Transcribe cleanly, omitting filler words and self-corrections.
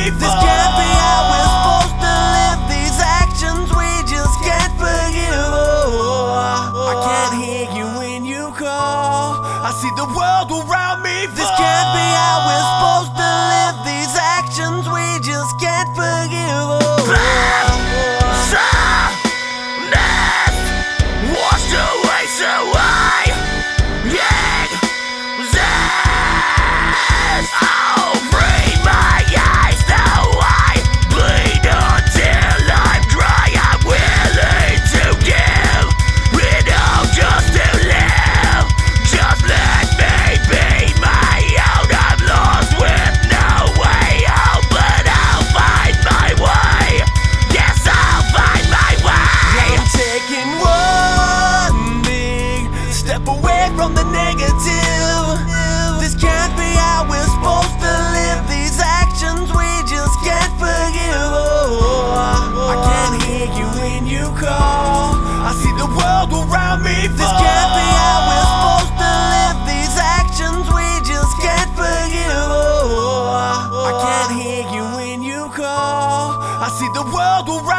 fall. This can't be how we're supposed to live. These actions we just can't forgive. Oh, I can't hear you when you call. I see the world around me fall. This can't be how we're supposed to live. These actions we just can't forgive. Oh, washed away so I exist. Oh, free my eyes now I bleed until I'm dry. I'm willing to give it all just to live. Just let me be my own. I'm lost with no way out, but I'll find my way. Yes, I'll find my way. I'm taking one big step away from the negative. This can't be how we're supposed to live. These actions we just can't forgive. Oh, I can't hear you when you call. I see the world around me fall. This can't be how we're supposed to live. These actions we just can't forgive. Oh, I can't hear you when you call. I see the world around